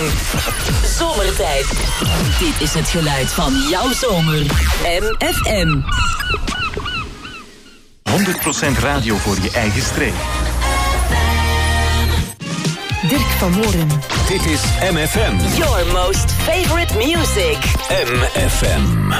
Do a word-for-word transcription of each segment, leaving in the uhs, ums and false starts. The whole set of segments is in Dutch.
Zomertijd. Dit is het geluid van jouw zomer. M F M. honderd procent radio voor je eigen streek. Dirk van Moren. Dit is M F M. Your most favorite music. M F M.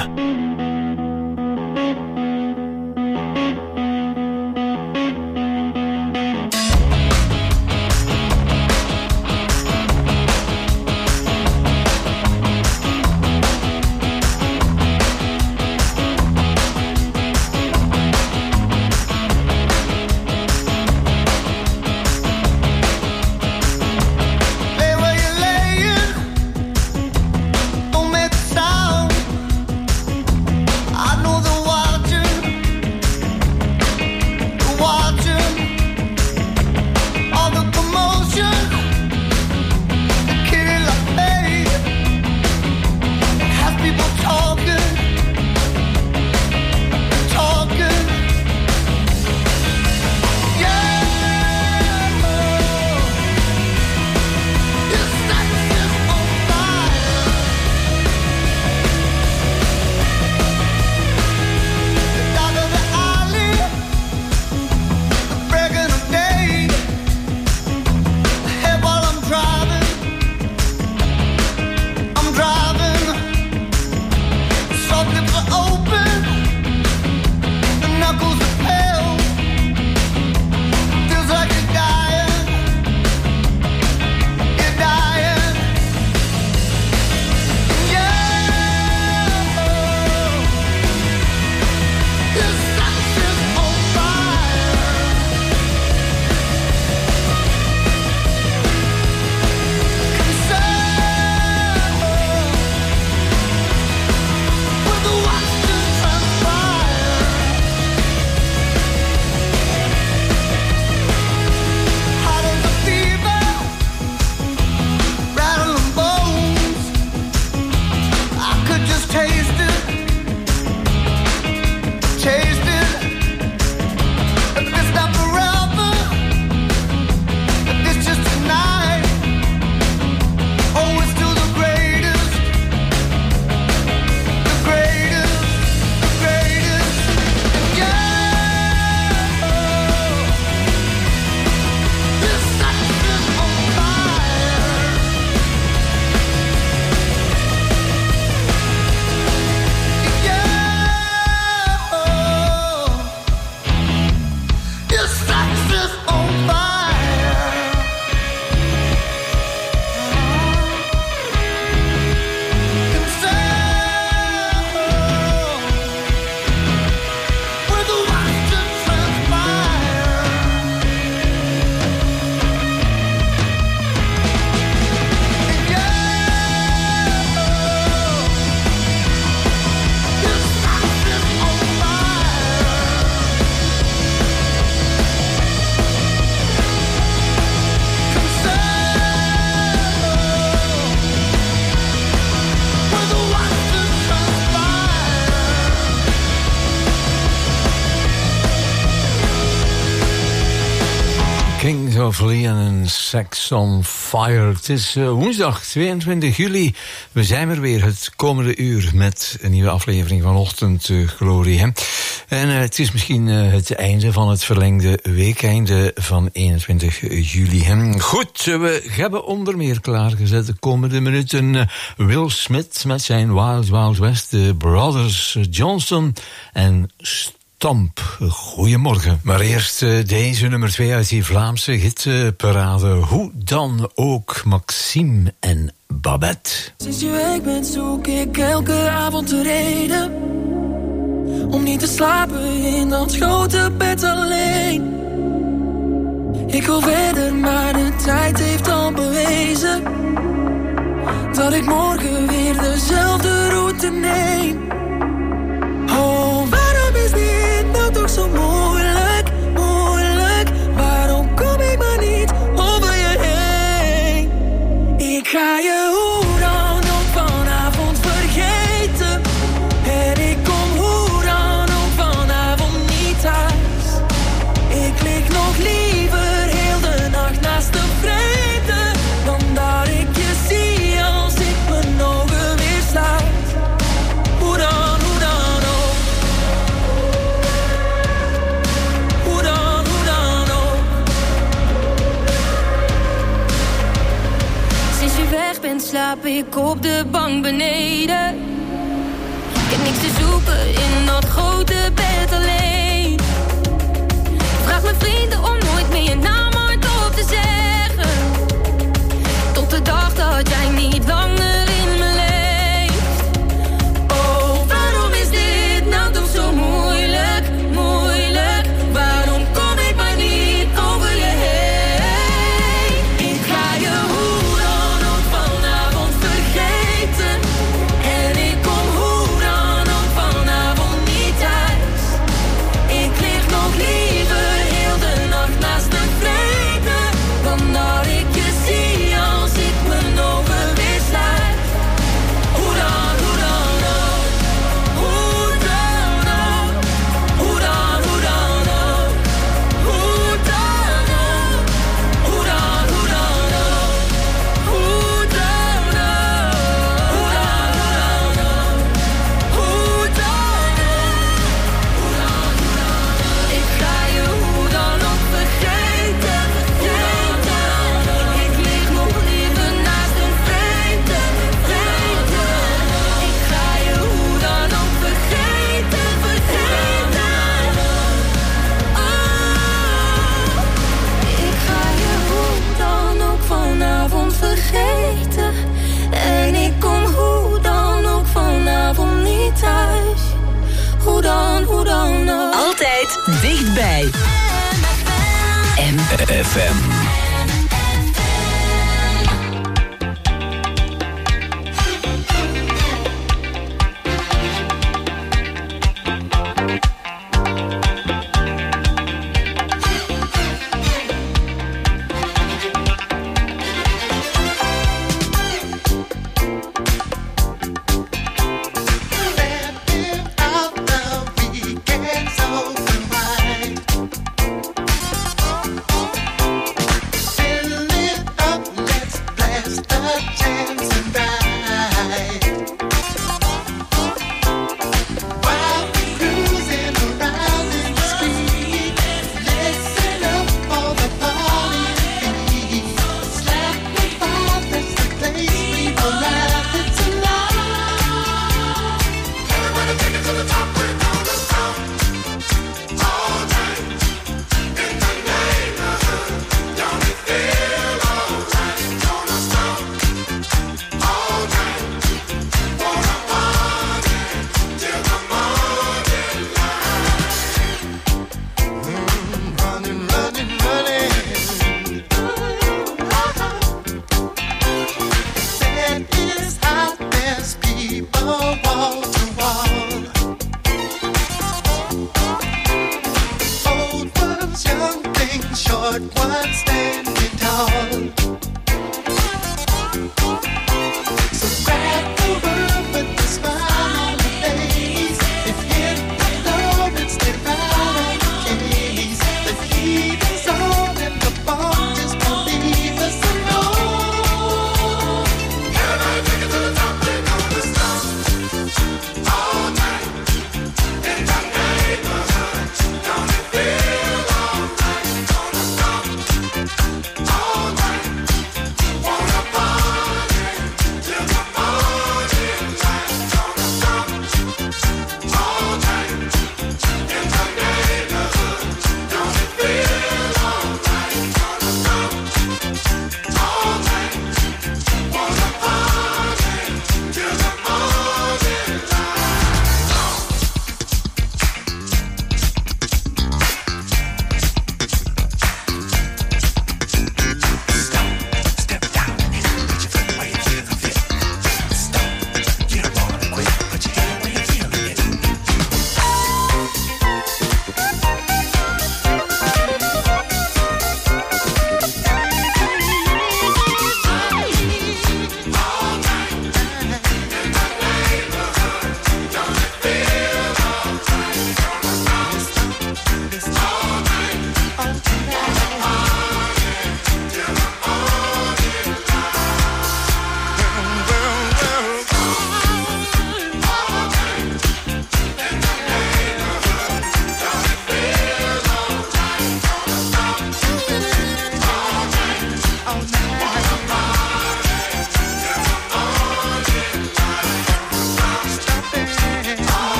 of Leon en Sex on Fire. Het is uh, woensdag tweeëntwintig juli. We zijn er weer het komende uur met een nieuwe aflevering van Ochtendglorie. Hè? En uh, het is misschien uh, het einde van het verlengde weekeinde van eenentwintig juli. Hè? Goed, uh, we hebben onder meer klaargezet de komende minuten uh, Will Smith met zijn Wild Wild West, de Brothers Johnson en Stomp. Goedemorgen. Maar eerst uh, deze nummer twee uit die Vlaamse hitparade. Hoe dan ook, Maxime en Babette. Sinds je weg bent zoek ik elke avond de reden om niet te slapen in dat grote bed alleen. Ik wil verder, maar de tijd heeft al bewezen dat ik morgen weer dezelfde route neem. Oh, waarom is dit nou toch zo moeilijk, moeilijk? Waarom kom ik maar niet over je heen? Ik ga je hoe dan ook vanavond vergeten. En ik kom hoe dan ook vanavond niet thuis. Ik lig nog liever heel de nacht naast de vreemde dan dat ik je zie. slaap ik op de bank beneden. Ik heb niks te zoeken in dat grote bed alleen. Vraag mijn vrienden om nooit meer je naam hardop te zeggen. Tot de dag dat jij niet langer in me leeft. Oh, waarom is dit nou toch zo moeilijk, moeilijk? Waarom kom ik maar niet over je heen? Ik ga je hoe dan ook vanavond vergeten. En ik kom hoe dan ook vanavond niet thuis. Ik lig nog liever heel de nacht naast de vrede dan dat ik je zie als ik mijn ogen weer sluit. Hoe dan, hoe dan ook? Hoe dan ook? Hoe dan, hoe dan ook? Hoe dan ook? Hoe dan, hoe dan ook? Hoe dan ook? Hoe dan, hoe dan ook? Hoe dan ook? Hoe dan, hoe dan ook? Ik ga je hoe dan ook vergeten, vergeten. Ik lig nog liever naast een vreemde, vreemde. Ik ga je hoe dan ook vergeten, vergeten. Oh, ik ga je hoe dan ook vanavond vergeten. En ik kom hoe dan ook vanavond niet thuis. Hoe dan, hoe dan ook. Altijd dichtbij. M F M.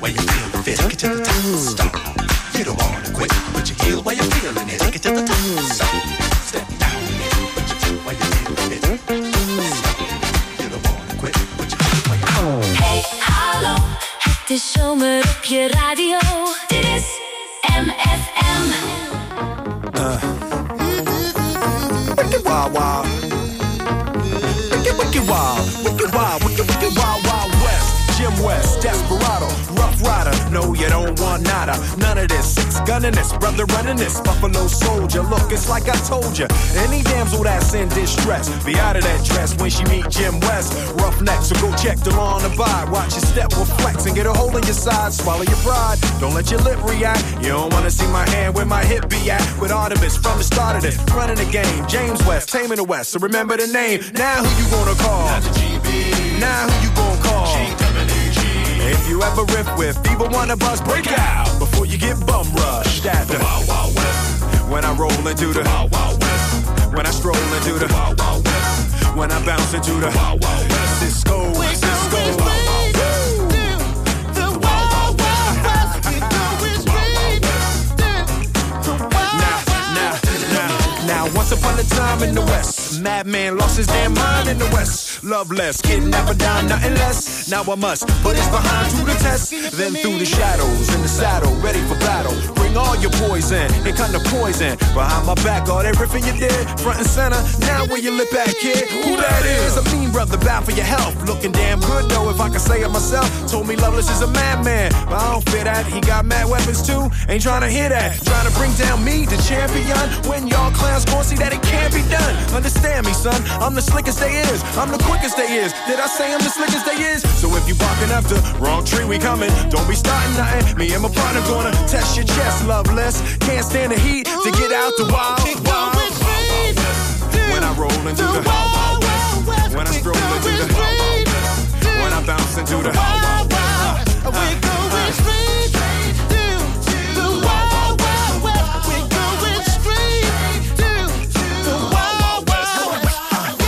while you're feeling fit. Take it to the top, stop. You don't wanna quit. Put your heel while you're feeling it. Take it to the top, stop. Step down. Put your foot while you're feeling it. Stop. You don't wanna quit. Put your heel while you're feeling it. Hey, hallo. Het is zomer op je radio. Dit is M F M. Uh. Wicked wild, wild. Wicked, wicked wild. Wicked wild, wicked, wicked wild, wild west. Jim West, Desperado, Rough Rider. No, you don't want nada. None of this. Six gunning this, brother running this. Buffalo Soldier. Look, it's like I told you. Any damsel that's in distress, be out of that dress when she meet Jim West. Roughneck, so go check the law on the vibe. Watch your step will flex and get a hold in your side. Swallow your pride. Don't let your lip react. You don't wanna see my hand where my hip be at. With Artemis from the start of this, running the game. James West, taming the West. So remember the name. Now who you gonna call? Not the G B. Now who you gonna call? G-W-G. If you ever riff with either one of us, break out before you get bum rushed at the Wild Wild West. When I roll into the Wild Wild West. When I stroll into the Wild Wild West. When I bounce into the Wild Wild West. Cisco, Cisco. Once upon a time in the West, madman lost his damn mind in the West. Loveless, kidnapper down, nothing less. Now I must put his behind to the test. Then through the shadows, in the saddle, ready for battle. Bring all your poison, it kind of poison. Behind my back, all that riffing you did. Front and center, now where you lip at, kid? Who that is? A mean brother, bound for your health. Looking damn good, though, if I can say it myself. Told me Loveless is a madman, but I don't fit that. He got mad weapons too, ain't trying to hear that. Trying to bring down me, the champion. When y'all clowns gon' see that it can't be done. Understand me, son, I'm the slickest they is. I'm the quickest they is. Did I say I'm the slickest they is? So if you barking after wrong tree, we coming. Don't be starting nothing. Me and my partner gonna test your chest, Loveless. Can't stand the heat to get out the wild, wild. When I roll into the wild, wild. When I stroll into the wild, when I bounce into the wild, wild. We going straight to the wild, wild west. We going straight to the wild, wild west.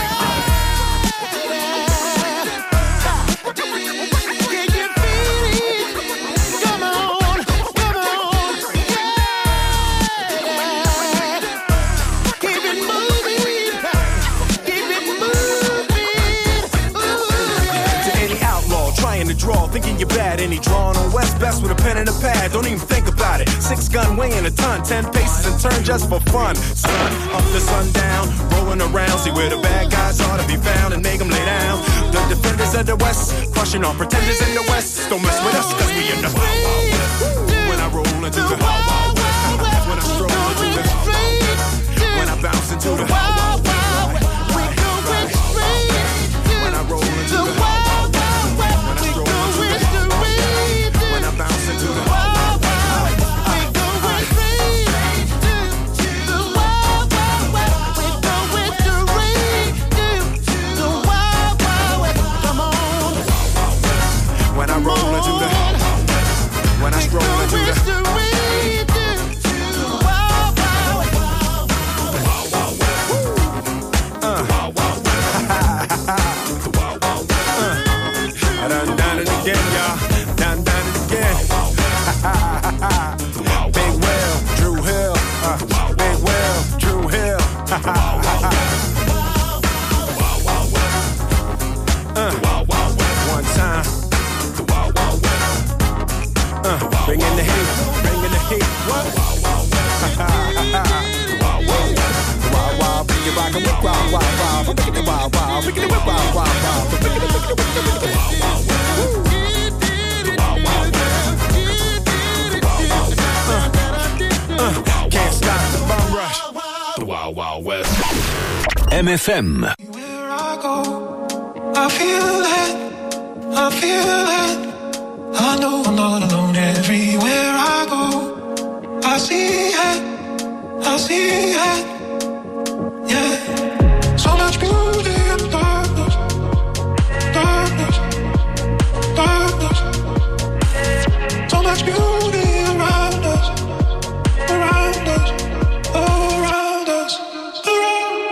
Can you feel it? Come on, come on, yeah. Keep it moving, keep it moving. Ooh. To any outlaw trying to draw, thinking you're bad, any drawing on West Best with a pen and a pad. Don't even think about it. Six gun weighing a ton, ten paces and turn just for fun. Sun up to sundown, rolling around, see where the bad guys ought to be found and make them lay down. The defenders of the West, crushing on pretenders in the West. Don't mess with us, cause we in the wild, wild west. When I roll into the wild, wild west. When I stroll into the wild, wild west. When I bounce into the wild, wild west. We going straight. When I roll into the wild, wild west. When I stroll into the wild, wild west. When I bounce into the wild, wild west. We going straight to the wild, wild west. We going straight to the wild, wild west. Come on. When I roll into the, when I stroll into the, I done done it again, y'all. Done done it again. Big Will, Drew Hill. Uh, Big Will, Drew Hill. uh, one time. Uh, bring in the heat, bring in the heat. What? Wow, wow, bring it back and whip, wow, wow, wow. Bring it wow, wow, bring it whip, wow, wow, wow. Bring it whip, whip, whip, wow, wow. Uh, can't stop the bum rush. The Wild Wild West. M F M. Where I go, I feel it, I feel it. I know I'm not alone everywhere I go. I see it, I see it. Yeah, so much beauty in darkness, darkness, darkness. So much beauty around us, around us, around us, around.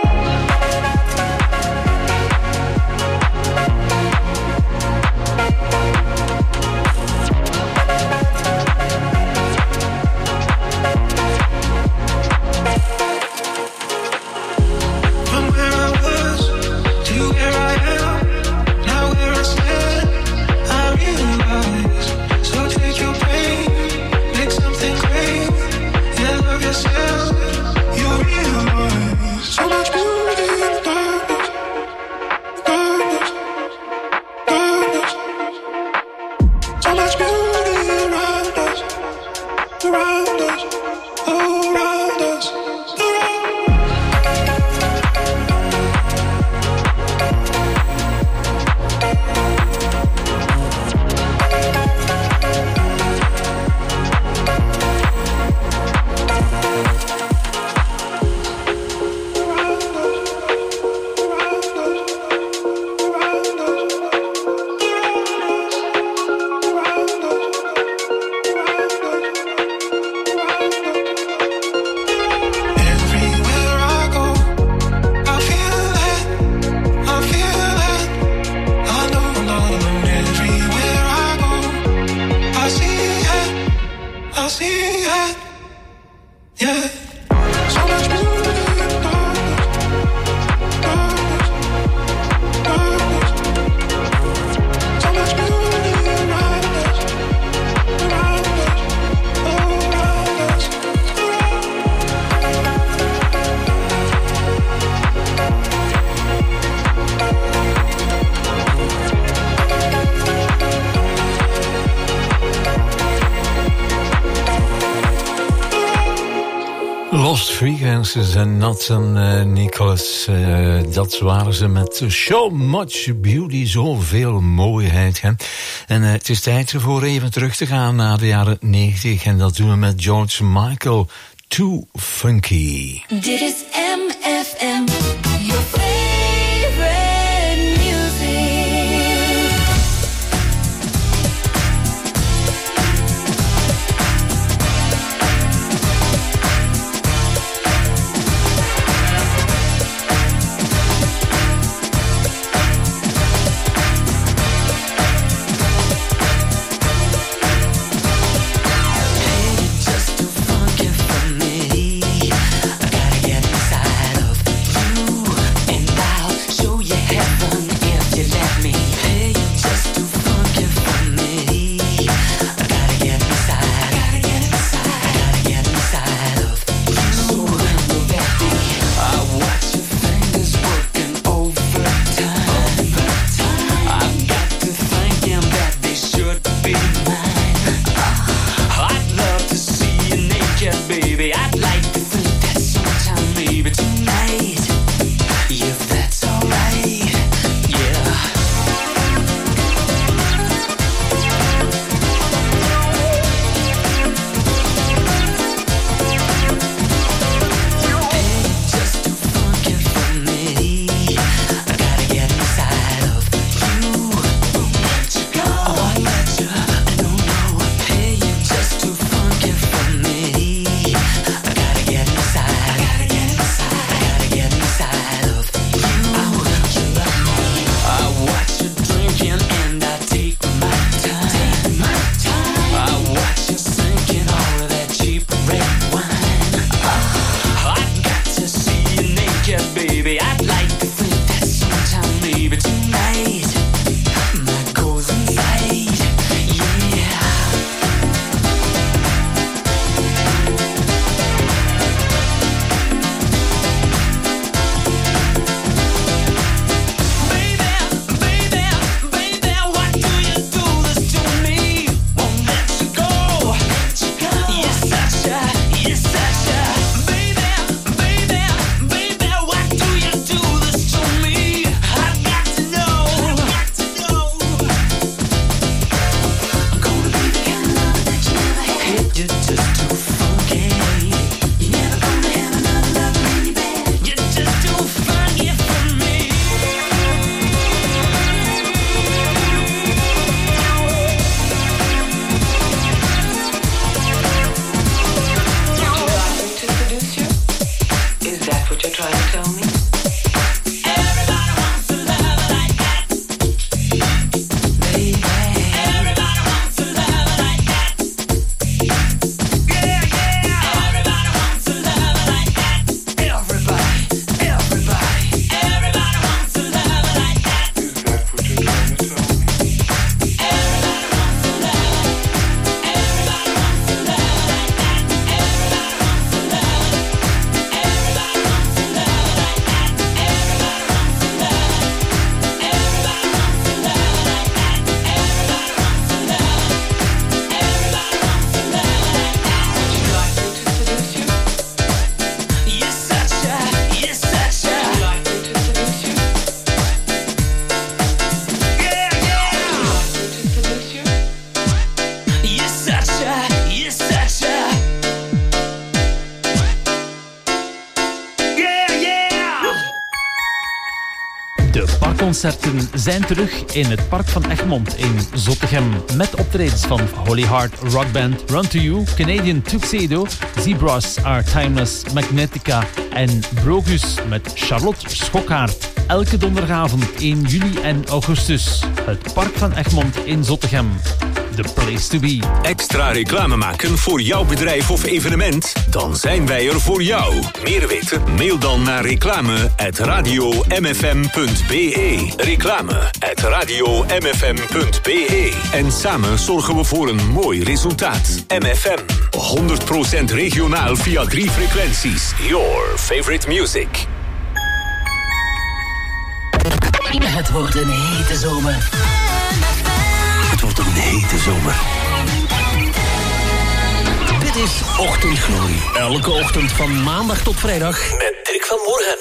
Lost Frequencies en Nathan uh, Nicholas, uh, dat waren ze met So Much Beauty, zoveel mooiheid. Hè? En uh, het is tijd voor even terug te gaan naar de jaren negentig en dat doen we met George Michael, Too Funky. Dit is M F M, your favorite music. Just too funky for me. I gotta get inside. concerten zijn terug in het Park van Egmond in Zottegem. Met optredens van Holy Heart Rock Band, Run to You, Canadian Tuxedo, Zebras Are Timeless, Magnetica en Brogus met Charlotte Schokkaert. Elke donderdagavond in juli en augustus. Het Park van Egmond in Zottegem. The place to be. Extra reclame maken voor jouw bedrijf of evenement? Dan zijn wij er voor jou. Meer weten? Mail dan naar reclame at radio m f m punt b e. Reclame at radio m f m punt b e. En samen zorgen we voor een mooi resultaat. M F M. honderd procent regionaal via drie frequenties. Your favorite music. Het wordt een hete zomer. Het wordt een hete zomer. Dit is Ochtendglorie. Elke ochtend van maandag tot vrijdag met Dirk van Morgen.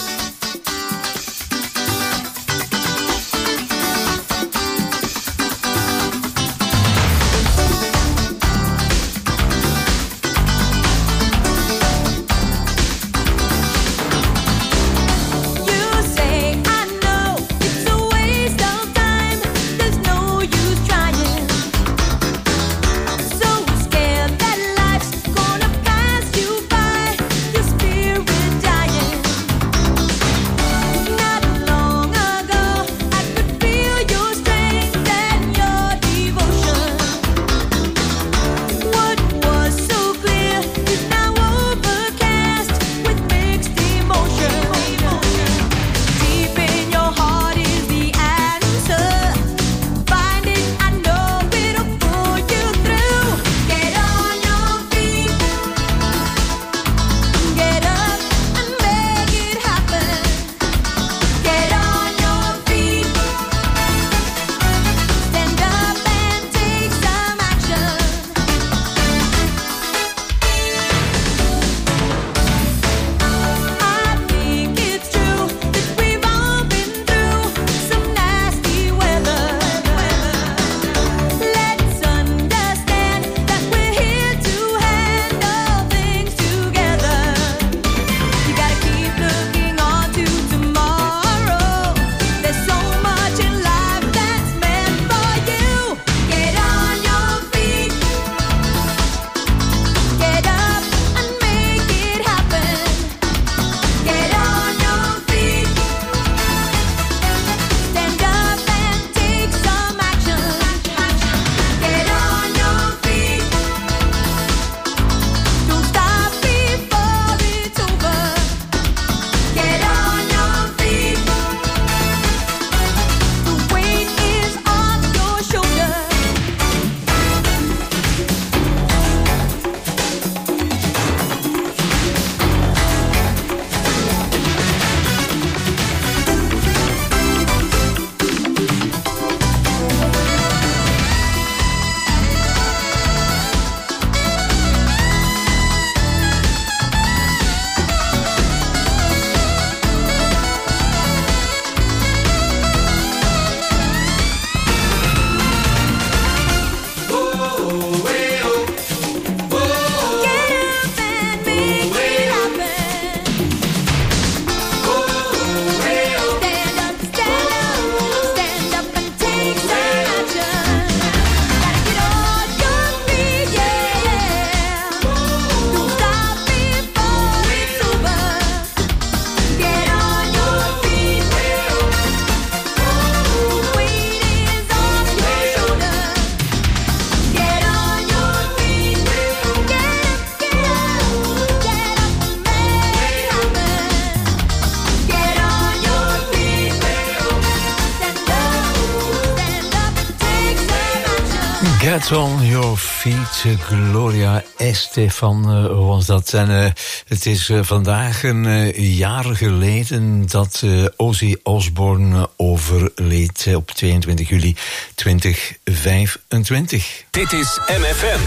Get on your feet, Gloria Estefan uh, was dat. En uh, het is uh, vandaag een uh, jaar geleden dat uh, Ozzy Osbourne uh, overleed uh, op tweeëntwintig juli tweeduizend vijfentwintig. Dit is M F M.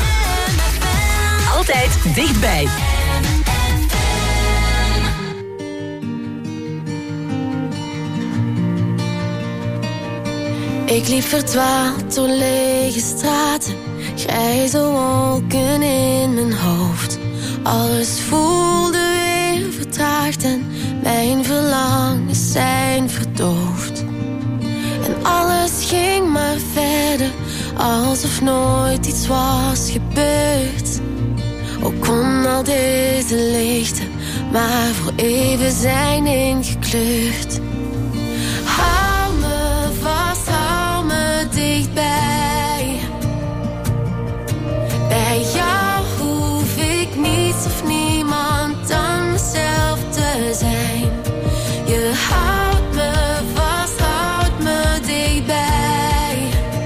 Altijd dichtbij. Ik liep verdwaald door lege straten, grijze wolken in mijn hoofd. Alles voelde weer vertraagd en mijn verlangens zijn verdoofd. alsof nooit iets was gebeurd. Ook kon al deze lichten maar voor even zijn ingekleurd. Hou me vast, hou me dichtbij. Bij jou hoef ik niets of niemand dan mezelf te zijn. Je houdt me vast, houdt me dichtbij.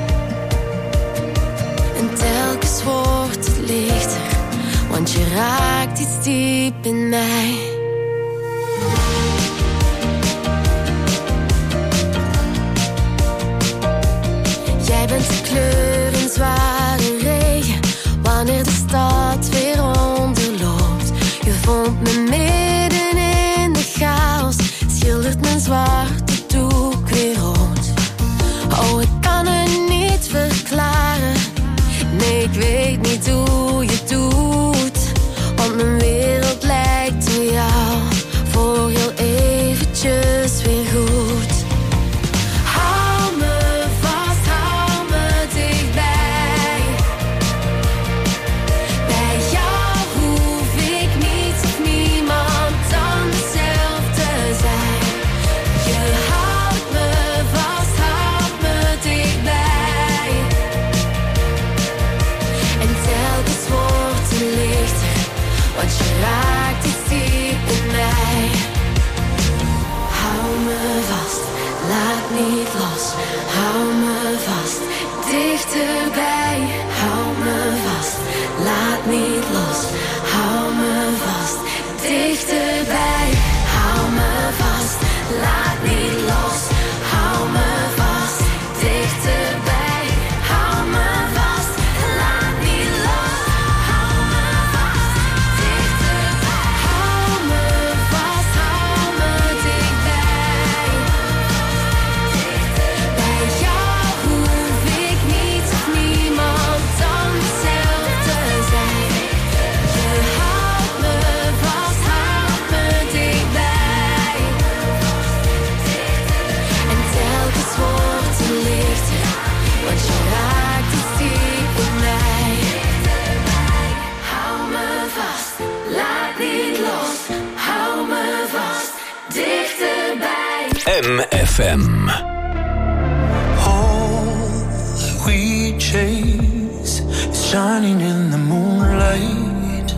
En telkens wordt het lichter, want je raakt iets diep in mij. Jij bent de kleur in zware regen, wanneer de stad weer onderloopt. Je vond me midden in de chaos, schildert mijn zwarte doek weer rood. Oh, ik kan het niet verklaren, nee, ik weet niet hoe je het doet. Want mijn wereld lijkt op jou, voor heel eventjes weer goed. Hou me vast, hou me dichtbij. Bij jou hoef ik niets of niemand dan mezelf te zijn. Je houdt me vast, houdt me dichtbij. En telkens wordt het lichter, want je raakt iets diep in mij. Hou me vast, laat niet los. Hou me vast, dichterbij. Hou me vast, laat niet los. Hou me vast, dichterbij. Hou me vast, laat niet los. Hou me vast, dichterbij. Hou me vast, laat niet los. Hou me vast, dichterbij. Hou me vast, hou me dichtbij. Bij jou hoef ik niets of niemand dan mezelf te zijn. Je houdt me vast, houdt me dichtbij. En telkens wordt het lichter, want je raakt iets diep in mij. Hou me vast, laat niet los. Hou me vast, dichterbij. M F M. All that we chase is shining in the moonlight.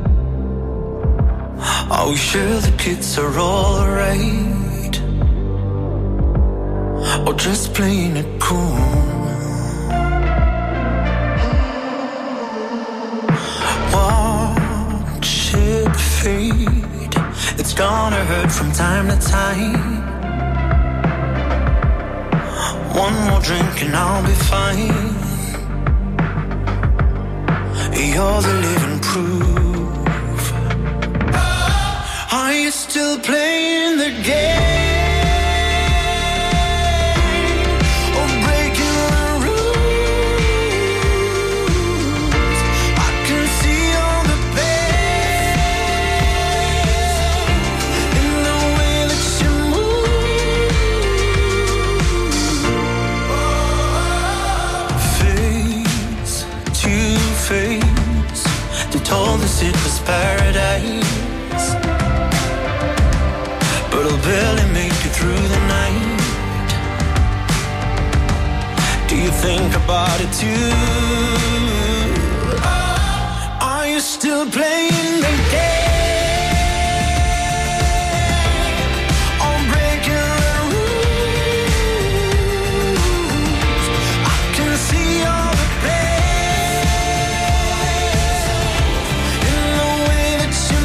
Are we sure the kids are all right? Or just playing it cool? Watch it fade. It's gonna hurt from time to time. One more drink and I'll be fine. You're the living proof. Are you still playing the game? Or breaking the rules? I can see all the pain in the way that you move. Face to face, they told us it was paradise, but I'll barely make it through the night. Do you think about it too? Are you still playing the game? Or breaking the rules? I can see all the pain in the way that you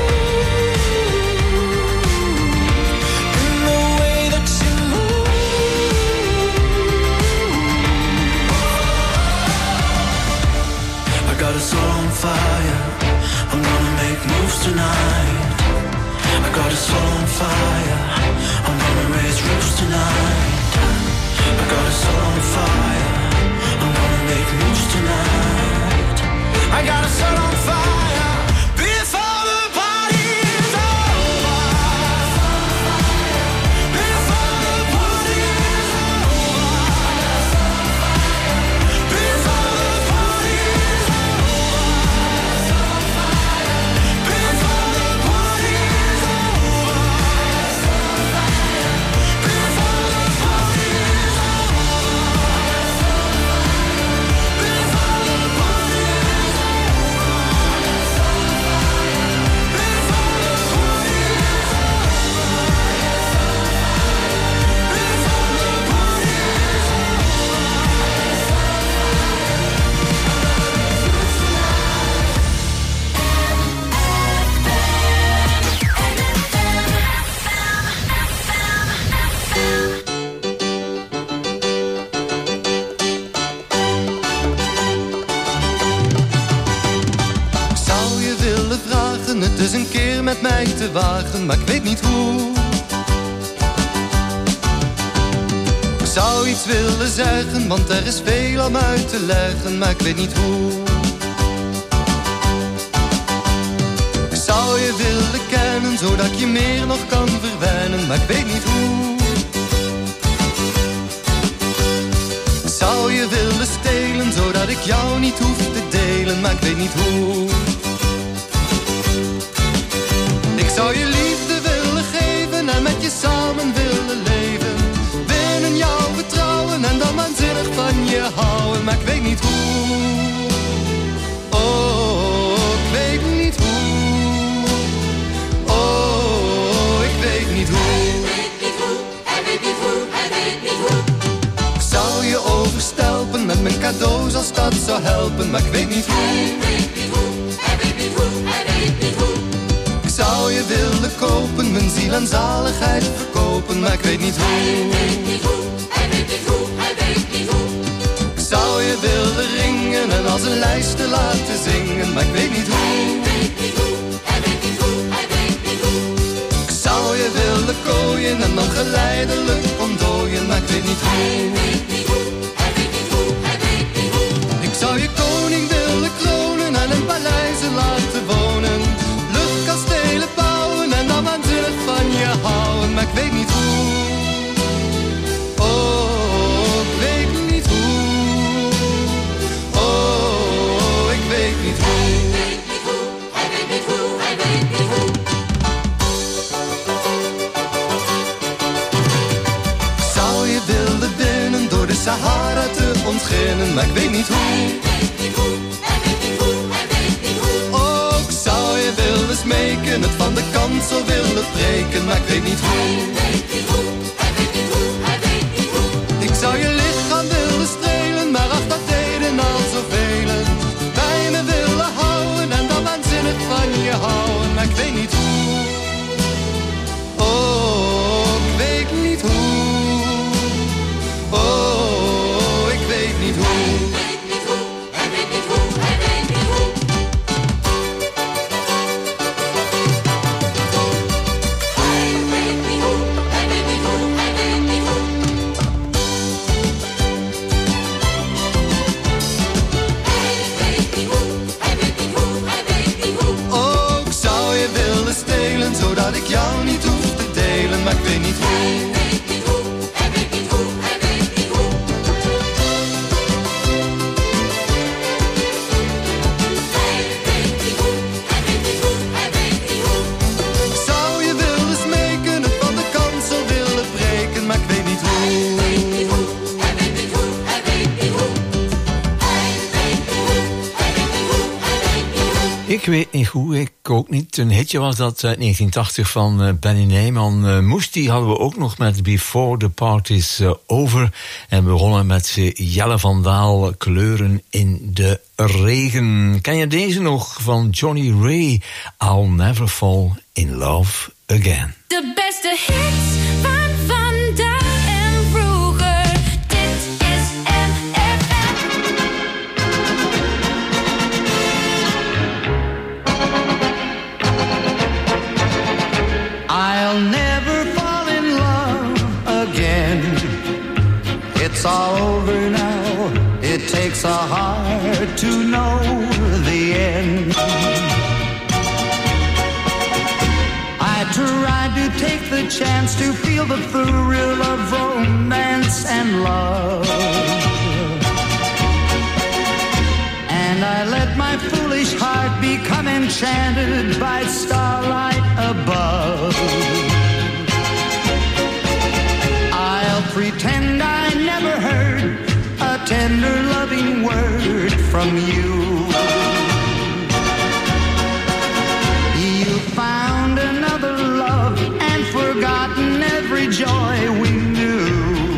move. In the way that you move. I got a soul on fire. I'm gonna make moves tonight. I got a soul on fire. I'm gonna raise roofs tonight. I got a soul on fire. I'm gonna make moves tonight. I got a soul on fire. Before the party is over. Before the party is over. durven het dus een keer met mij te wagen, maar ik weet niet hoe. Ik zou iets willen zeggen, want er is veel om uit te leggen, maar ik weet niet hoe. Ik zou je willen kennen, zodat ik je meer nog kan verwennen, maar ik weet niet hoe. Ik zou je willen stelen, zodat ik jou niet hoef te delen, maar ik weet niet hoe. Ik zou je liefde willen geven en met je samen willen leven, binnen jouw vertrouwen en dan waanzinnig van je houden, maar ik weet niet hoe. Oh, ik weet niet hoe. Oh, ik weet niet hoe. Hij weet niet hoe, hij weet niet hoe, hij weet niet hoe. Ik zou je overstelpen met mijn cadeaus als dat zou helpen, maar ik weet niet hoe. Hij weet niet hoe, hij weet niet hoe, hij weet niet hoe. Ik zou je willen kopen, mijn ziel en zaligheid verkopen, maar ik weet niet hoe. Hij weet niet hoe, hij weet niet hoe, hij weet niet hoe. Ik zou je willen ringen en als een lijstje laten zingen, maar ik weet niet hoe. Hij weet niet hoe, hij weet niet hoe, hij weet niet hoe. Ik zou je willen kooien en dan geleidelijk ontdooien, maar ik weet niet hoe. Hij weet niet hoe, hij weet niet hoe, hij weet niet hoe. Ik zou je koning willen kronen en in paleizen laten wonen, luchtkastelen bouwen en dan waanzinnig van je houden, maar ik weet niet hoe. Oh, ik weet niet hoe. Oh, ik weet niet hoe. Hij weet niet hoe, hij weet niet hoe, hij weet niet hoe. Ik zou je willen binnen door de Sahara te ontginnen, maar ik weet niet hoe. Hij weet niet hoe, hij weet niet hoe, hij weet niet hoe. Oh, ik zou je willen smeken, het van de kansel willen breken, maar ik weet niet hoe. Hij weet niet hoe, hij weet niet hoe, hij weet niet hoe. Ik zou je lichaam willen strelen, maar ach, dat deden al zoveel. Bij me willen houden en dan waanzinnig van je houden, maar ik weet niet hoe. Oh, ik weet niet hoe. Oh, ik weet niet hoe. Hij weet niet hoe, hij weet niet hoe, hij weet niet hoe. Hij weet niet hoe, hij weet niet hoe, hij weet niet hoe. Hij weet niet hoe, hij weet niet hoe, hij weet niet hoe. Oh, ik zou je willen stelen, zodat ik jou niet hoef te delen, maar ik weet niet hoe. Hij weet niet hoe, hij weet niet hoe, hij weet niet hoe. Hij weet niet hoe, hij weet niet hoe, hij weet niet hoe. Ik zou je willen smeken, het van de kansel willen breken, maar ik weet niet hoe. Hij weet niet hoe, hij weet niet hoe, hij weet niet hoe. Hij weet niet hoe, hij weet niet hoe, hij weet niet hoe. Ik weet niet hoe, ik ook niet. Een hitje was dat uit negentien tachtig van uh, Benny Neyman. Uh, Moestie hadden we ook nog met Before the Party's uh, Over. En we begonnen met uh, Jelle van Daal, Kleuren in de Regen. Ken je deze nog van Johnny Ray? I'll Never Fall in Love Again. De beste hits van vandaag en vroeger. Dit is M F M. I'll never fall in love again. It's all over now. It takes a heart to know the end. I tried to take the chance to feel the thrill of romance and love, and I let my foolish heart become enchanted by starlight above. I'll pretend I never heard a tender loving word from you. You found another love and forgotten every joy we knew.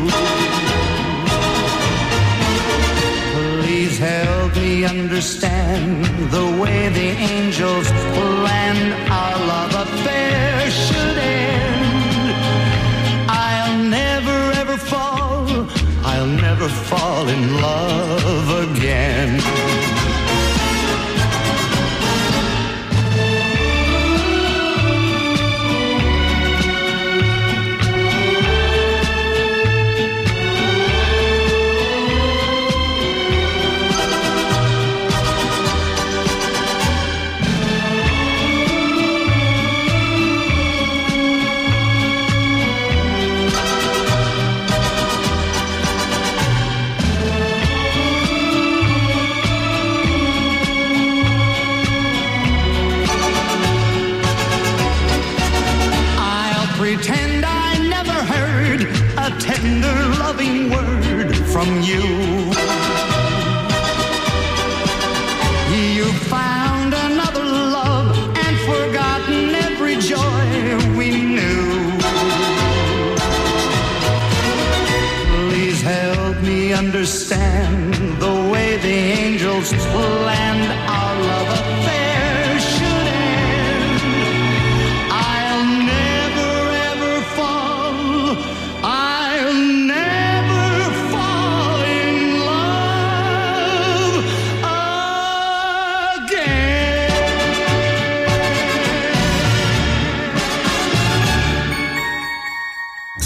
Please help me understand the way the angels planned our love affair should end. I'll never ever fall, I'll never fall in love again.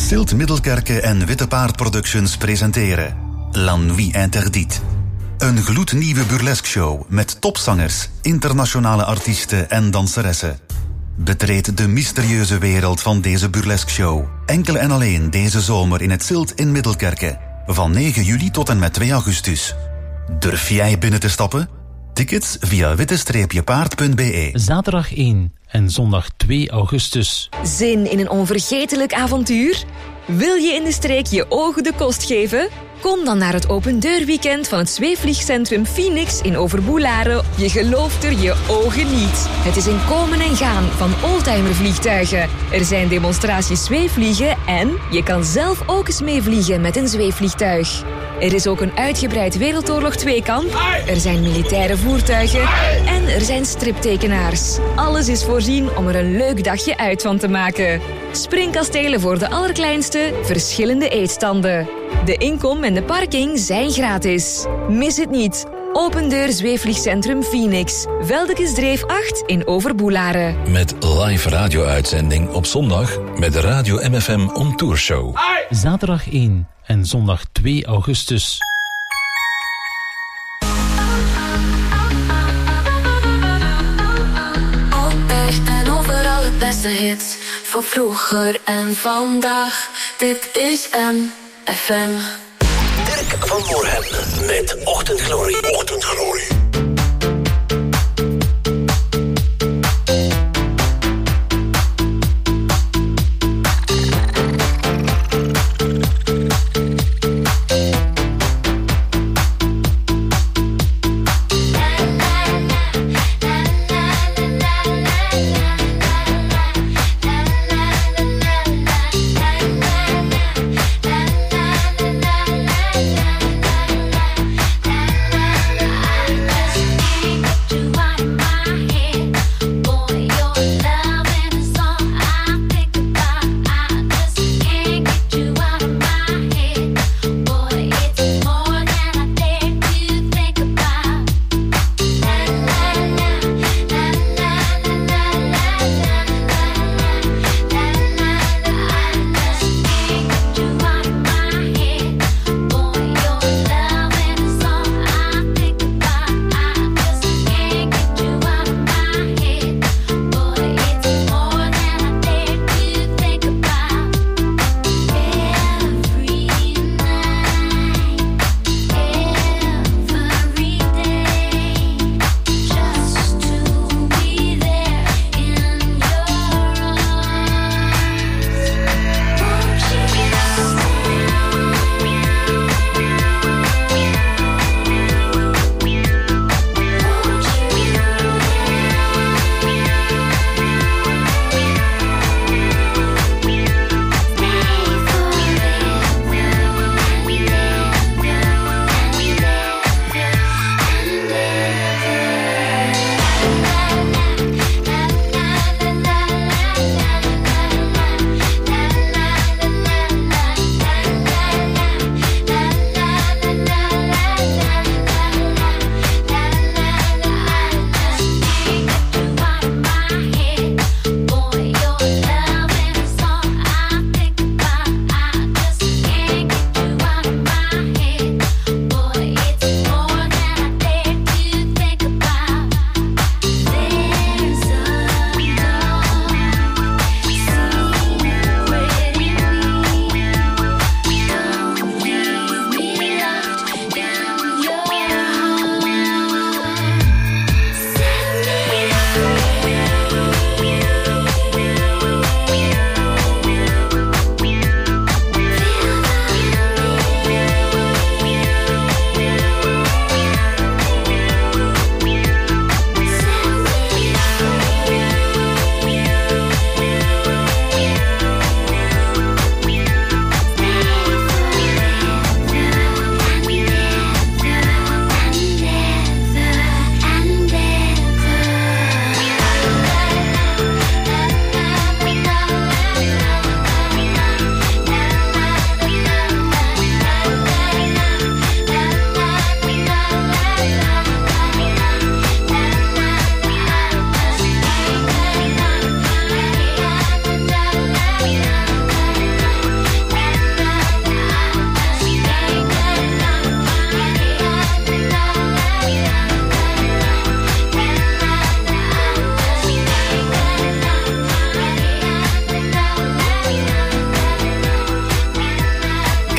Silt Middelkerke en Witte Paard Productions presenteren La Nuit Interdite. Een gloednieuwe burlesque show met topzangers, internationale artiesten en danseressen. Betreed de mysterieuze wereld van deze burlesque show. Enkel en alleen deze zomer in het Silt in Middelkerke. Van negen juli tot en met twee augustus. Durf jij binnen te stappen? Tickets via witte paard punt b e. Zaterdag één en zondag twee augustus. Zin in een onvergetelijk avontuur? Wil je in de streek je ogen de kost geven? Kom dan naar het opendeurweekend van het zweefvliegcentrum Phoenix in Overboelaren. Je gelooft er je ogen niet. Het is een komen en gaan van oldtimervliegtuigen. Er zijn demonstraties zweefvliegen en je kan zelf ook eens meevliegen met een zweefvliegtuig. Er is ook een uitgebreid Wereldoorlog twee-kamp. Er zijn militaire voertuigen. En er zijn striptekenaars. Alles is voorzien om er een leuk dagje uit van te maken. Springkastelen voor de allerkleinste, verschillende eetstanden. De inkom en de parking zijn gratis. Mis het niet. Opendeur Zweefvliegcentrum Phoenix. Veldekesdreef acht in Overboelaren. Met live radio-uitzending op zondag met de Radio M F M On Tour Show. Zaterdag één en zondag twee augustus. Altijd en overal het beste hits. Van vroeger en vandaag. Dit is M F M. Dirk van Moorhem met Ochtendglorie. Ochtendglorie. La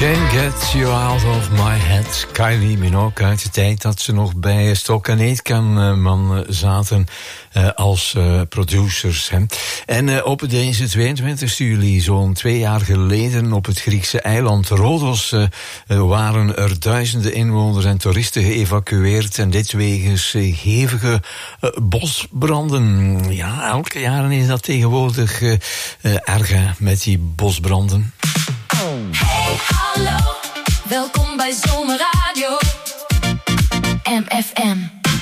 Can't Get You Out of My Head. Kylie Minogue uit de tijd dat ze nog bij Stok en Eetkan zaten uh, als uh, producers. Hè. En uh, op deze tweeëntwintigste juli, zo'n twee jaar geleden, op het Griekse eiland Rodos, uh, waren er duizenden inwoners en toeristen geëvacueerd. En dit wegens uh, hevige uh, bosbranden. Ja, elke jaren is dat tegenwoordig uh, uh, erger met die bosbranden. Hey, hallo, welkom bij Zomerradio M F M.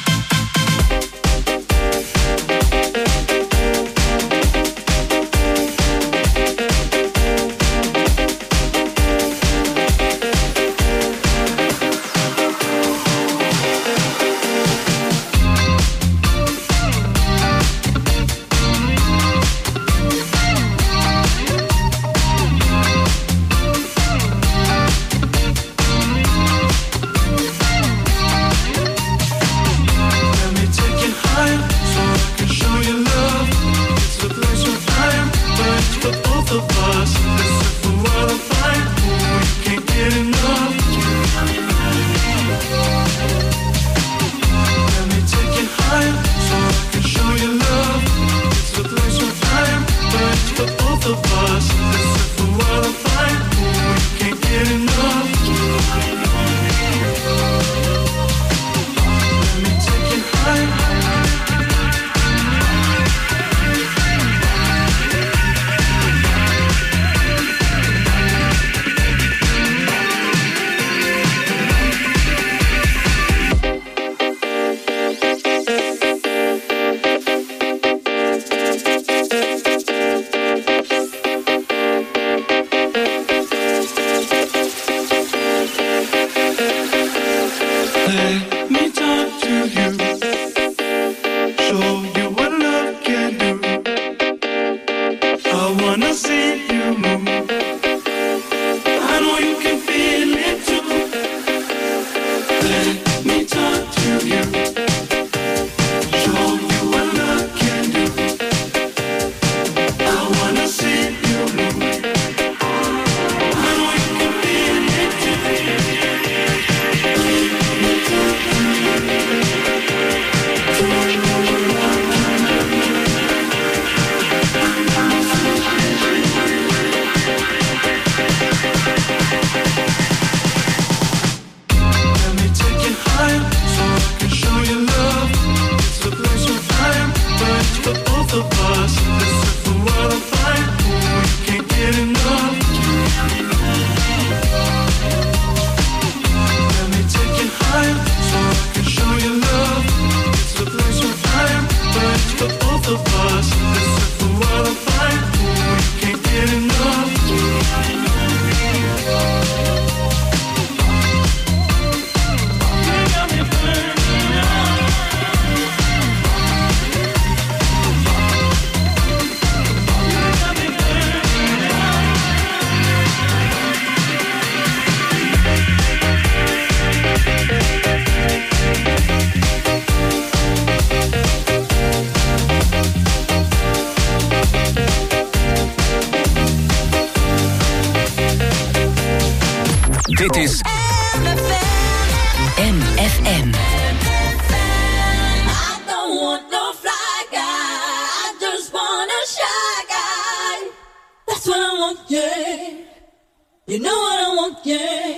Dit is M F M. You know what I want, yeah.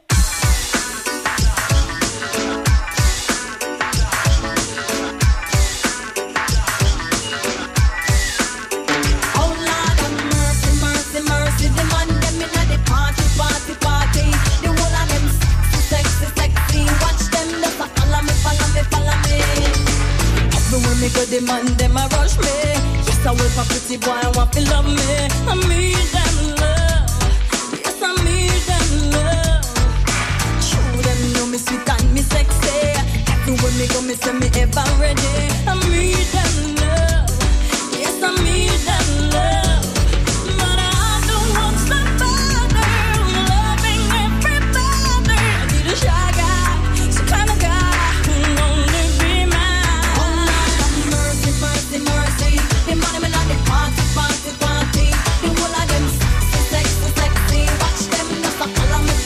The man, them a rush me. Yes, I will for pretty boy, I want to love me. I need them love. Yes, I need them love. True, them know me sweet and me sexy. Everywhere me go, me say me ever ready. I need them love. Yes, I need them love. But I don't want somebody loving everybody. I need a shy guy, some kind of guy who only be mine. Oh Lord, mercy, mercy, mercy. The money me not the party, party, party. The whole of them sexy, sexy, sexy. Watch them just a follow me.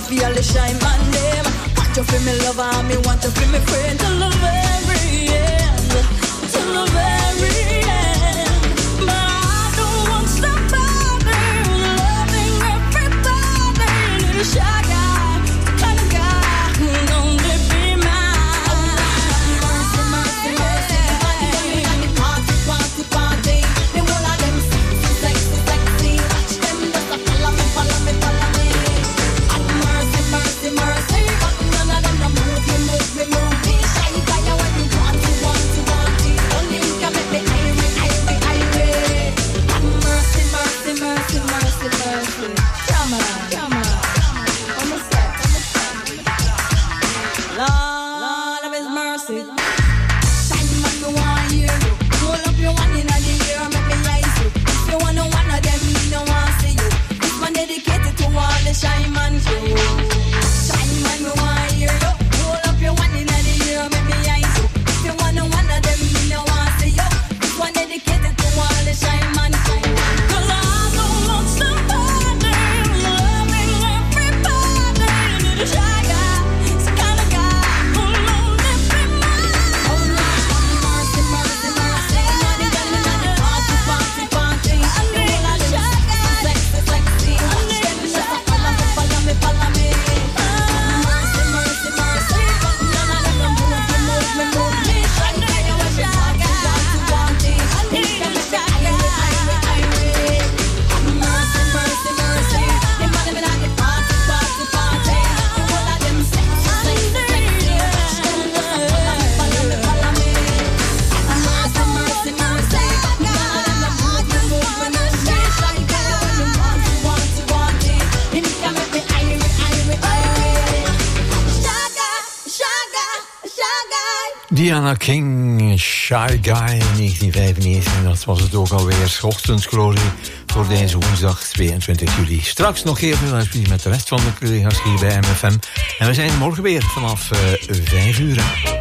feel all the shine man them. Want to feel me lover, me want to feel me friend till the very end, till the very end. But I don't want somebody loving everybody. Need a shy guy, the kind of guy who only be mine. Mercy, mercy, mercy, money, money, party, party, party. Them all of them sexy, sexy, sexy. Watch them just a follow me, follow me, follow me. And mercy, mercy, mercy, but none of them no move me, move me, move me. Shy guy, when you want to, want to, want to. Only you can make me irate, irate, irate. And mercy, mercy, mercy, mercy, mercy. Come on, come on. Come on, step, Lord of His mercy. Shine man, me want hear you. Roll up your one inna the air, make me eyes you. If you want one of them, me no want see you. This one dedicated to all the shine man crew. Shine man, me want hear you. Roll up your one inna the air, make me eyes you. If you want one of them, me no want see you. This one dedicated to all the shine man crew. 'Cause I don't want somebody loving everybody. Need a shy guy, some kind of guy who only be mine. Oh Lord, mercy, mercy, mercy. Money, money, money, party, party, party. I need a shy guy, sexy, sexy. Watch them just a follow me, follow me, follow me. Mercy, mercy, mercy. But none of them no move me, move me, move me. Shy guy, when you party, party, party. I need a shy guy, irate, irate. Mercy, mercy, mercy. The money me like the party, party, party. The whole of them sexy, sexy, sexy. Watch them just a follow me, follow me, follow me. Mercy, mercy, mercy. None of them no move me, move me, move me. Shy guy, when you want to, want to, want it. Then you can make me irate, irate, irate. Shy guy, shy guy, shy guy. Diana King, Shy Guy, negentien vijfennegentig. En dat was het ook alweer. Ochtendglorie voor deze woensdag tweeëntwintig juli. Straks nog even luisteren met de rest van de collega's hier bij M F M. En we zijn morgen weer vanaf uh, vijf uur. Hè.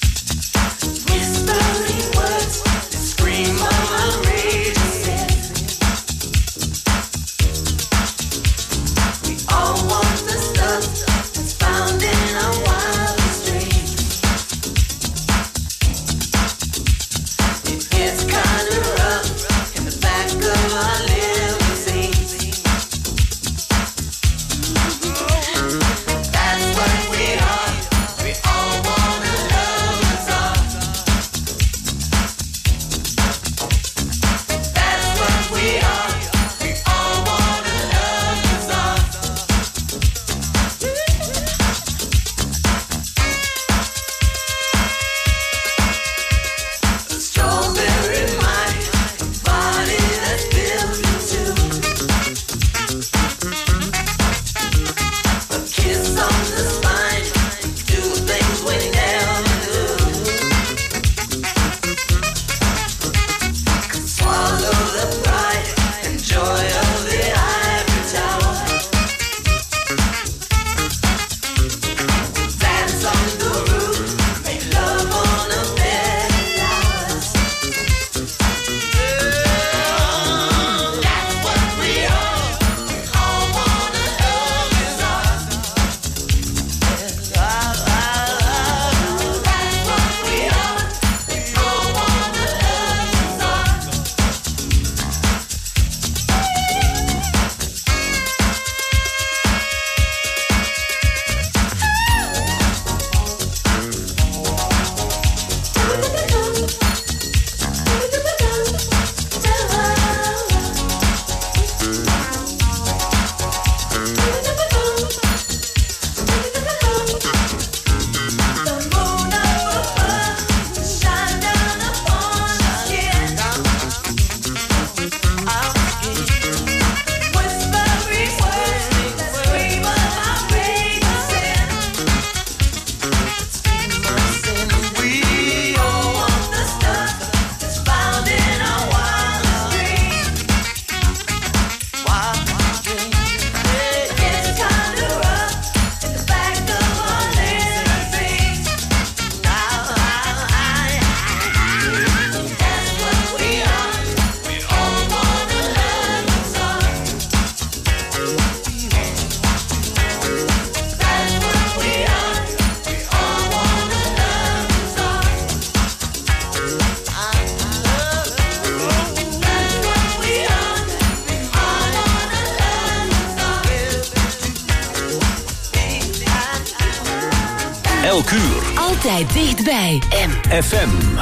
Whispering words that scream of my rage. Elk uur. Altijd dichtbij. M F M.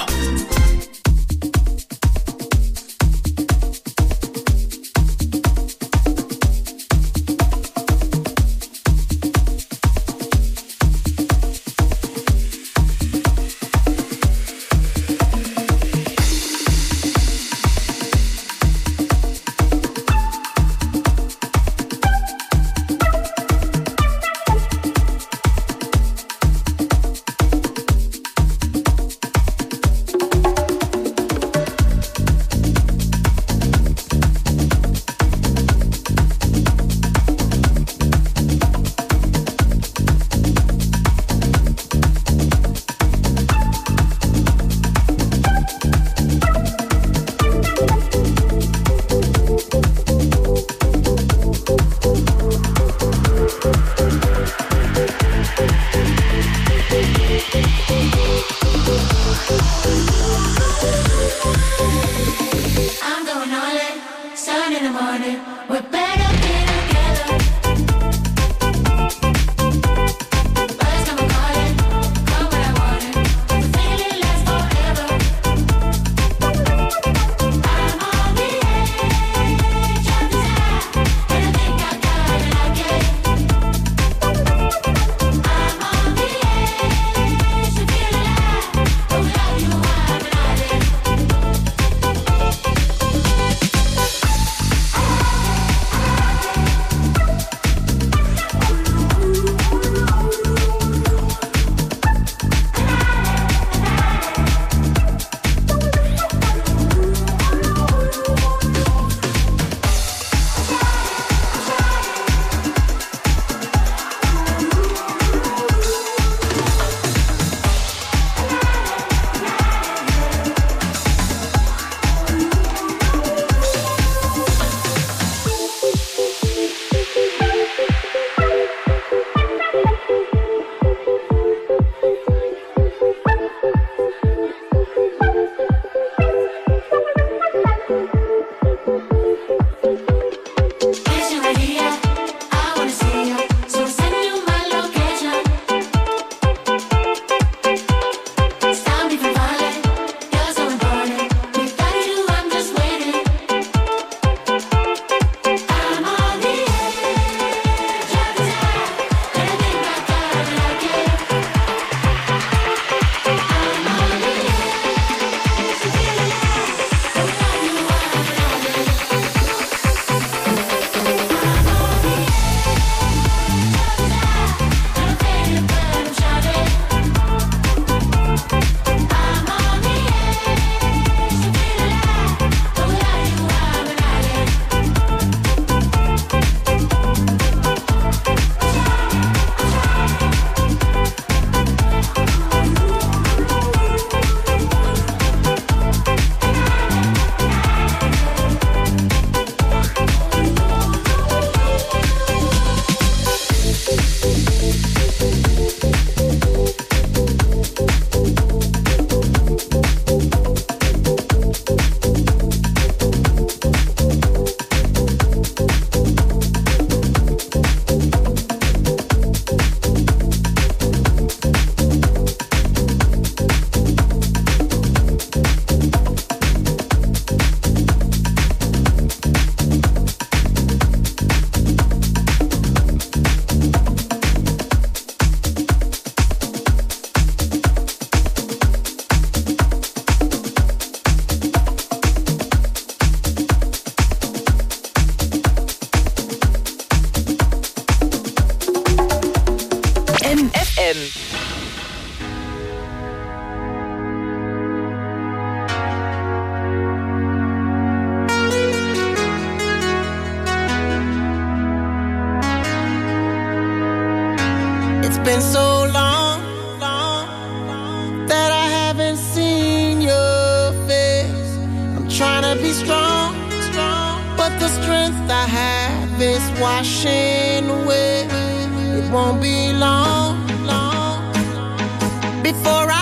been so long, long that I haven't seen your face. I'm trying to be strong, strong, but the strength I have is washing away. It won't be long, long before I